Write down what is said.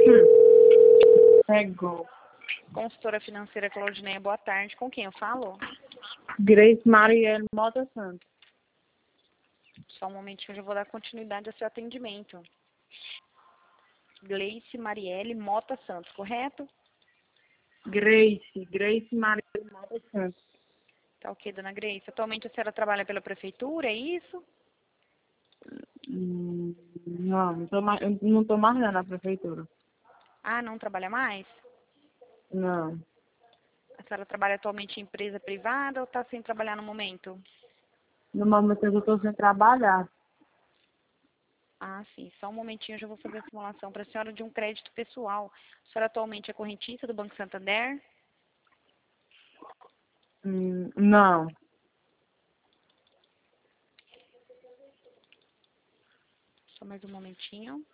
Pegou. Consultora financeira Claudineia, boa tarde. Com quem eu falo? Grace Marielle Mota Santos. Só um momentinho, eu já vou dar continuidade ao seu atendimento. Gleice Marielle Mota Santos, correto? Grace Marielle Mota Santos. Tá ok, dona Grace. Atualmente a senhora trabalha pela prefeitura, é isso? Eu não tô mais lá na prefeitura. Ah, não trabalha mais? Não. A senhora trabalha atualmente em empresa privada ou está sem trabalhar no momento? No momento eu tô sem trabalhar. Ah, sim. Só um momentinho, eu já vou fazer a simulação para a senhora de um crédito pessoal. A senhora atualmente é correntista do Banco Santander? Não. Só mais um momentinho.